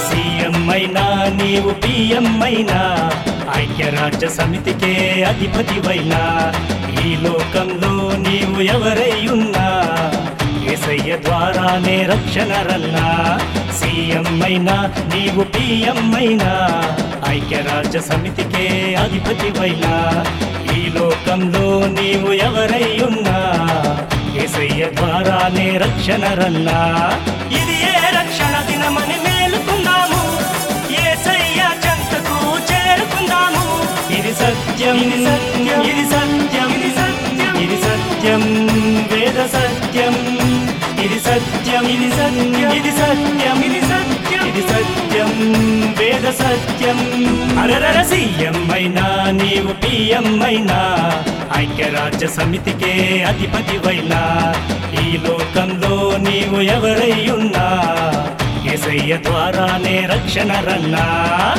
CM అయినా నీవు PM అయినా ఐక్యరాజ్య సమితికే అధిపతివైనా ఈ లోకంలో నీవు ఎవరై ఉన్నా యేసయ్య ద్వారానే రక్షణ రన్నా సీఎం అయినా నీవు పిఎం అయినా ఐక్యరాజ్య సమితికే అధిపతివైనా ఈ లోకంలో నీవు ఎవరై ఉన్నా యేసయ్య ద్వారానే రక్షణ రన్నా ఇది ఏ రక్షణ దినమని మేలుకుందాము యేసయ్య చెంతకు చేరుకుందాము ఇది సత్యం ఇది సత్యం ఇది సత్యం ఇది సత్యం ఇది సత్యం వేద సత్యం ఇది సత్యం ఇది సత్యం ఇది సత్యం ఇది సత్యం ఇది సత్యం వేద సత్యం అరరర సీఎం అయినా నీవు పిఎం అయినా ఐక్యరాజ్య సమితికే అధిపతివైనా ఈ లోకంలో నీవు ఎవరై ఉన్నా యేసయ్య ద్వారానే రక్షణ రన్నా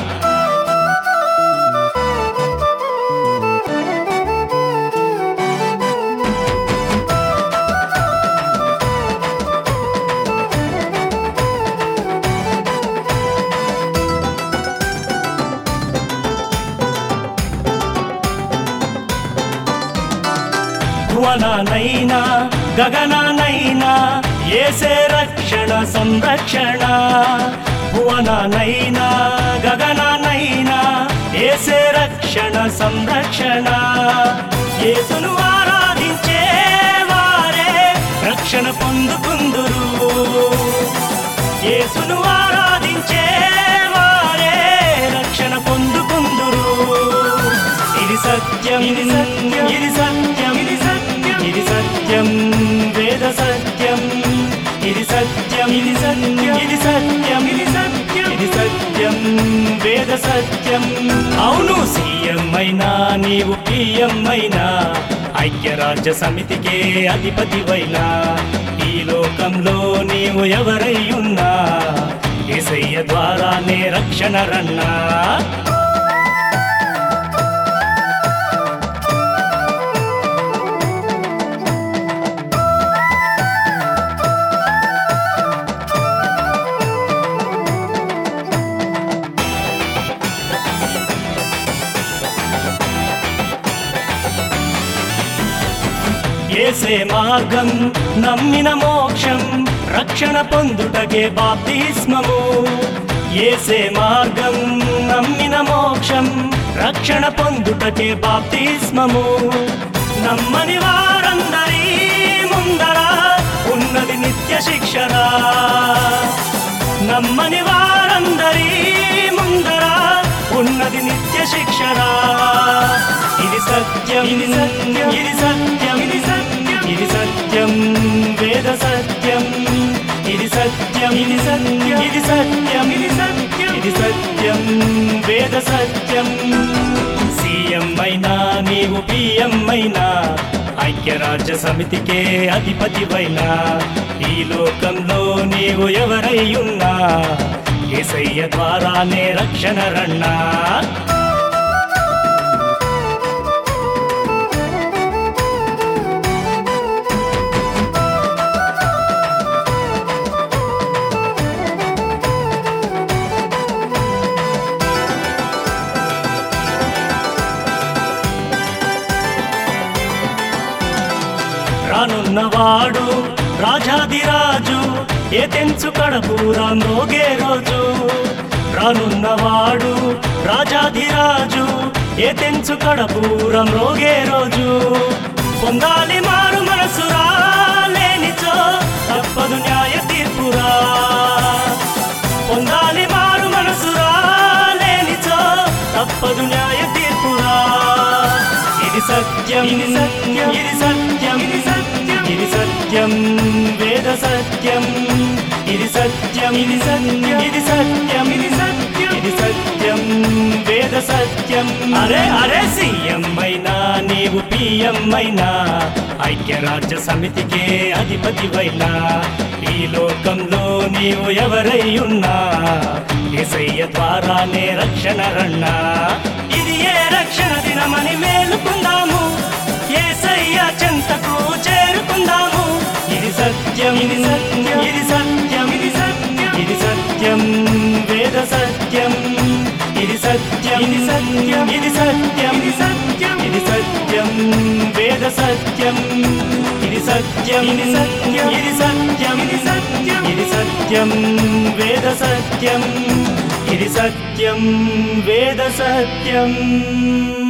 భువనానైనా గగనానైనా యేసే రక్షణ సంరక్షణ భువనానైనా గగనానైనా యేసే రక్షణ సంరక్షణ యేసును ఆరాధించే వారే రక్షణ పొందుకుందురు యేసును ఆరాధించే వారే రక్షణ పొందుకుందురు ఇది సత్యం ఇది సత్యం ఇది సత్యం ఇది సత్యం ఇది సత్యం వేద సత్యం ఇది సత్యం ఇది సత్యం ఇది సత్యం ఇది సత్యం ఇది సత్యం వేద సత్యం అవును సీఎం అయినా నీవు పిఎం అయినా ఐక్యరాజ్య సమితికే అధిపతివైనా ఈ లోకంలో నీవు ఎవరై ఉన్నా యేసయ్య ద్వారానే రక్షణ రన్నా యేసే మార్గం నమ్మిన మోక్షం రక్షణ పొందుటకే బాప్తిస్మము యేసే మార్గం నమ్మిన మోక్షం రక్షణ పొందుటకే బాప్తిస్మము నమ్మని వారందరి ముందర ఉన్నది నిత్య శిక్షణ నమ్మని వారందరి ముందర ఉన్నది నిత్య శిక్షణ ఇది సత్యం ఇది సత్యం ఇది సత్యం ఇది సత్యం ఇది సత్యం వేద సత్యం ఇది సత్యం ఇది సత్యం ఇది సత్యం ఇది సత్యం ఇది సత్యం వేద సత్యం సీఎం అయినా నీవు పిఎం అయినా ఐక్యరాజ్య సమితికే అధిపతివైనా ఈ లోకంలో నీవు ఎవరై ఉన్నా యేసయ్య ద్వారానే రక్షణ రన్నా రానున్నవాడు రాజాదిరాజు ఏతెంచు కడపూరా మోగే రోజు రానున్నవాడు రాజాదిరాజు ఏతెంచు కడపూరా మోగే రోజు పొందాలి మారు మనసురా లేనిచో తప్పదు న్యాయ తీర్పురా పొందాలి మారు మనసురా లేనిచో తప్పదు న్యాయ తీర్పురా ఇది సత్యం ఇది సత్యం ఇది సత్యం ఇది సత్యం ఇది సత్యం వేద సత్యం ఇది సత్యం ఇది సత్యం ఇది సత్యం ఇది సత్యం ఇది సత్యం వేద సత్యం అరే అరే సీఎం అయినా నీవు పిఎం అయినా ఐక్యరాజ్య సమితికే అధిపతివైనా ఈ లోకంలో నీవు ఎవరై ఉన్నా యేసయ్య ద్వారానే రక్షణ రన్నా ఇది ఏ రక్షణ దినమని మేలుకుందాము యేసయ్య చెంతకు చేరుకుందాము ఇది సత్యం ఇది సత్యం ఇది సత్యం ఇది సత్యం ఇది సత్యం వేద సత్యం ఇది సత్యం ఇది సత్యం ఇది సత్యం ఇది సత్యం వేద సత్యం ఇది సత్యం వేద సత్యం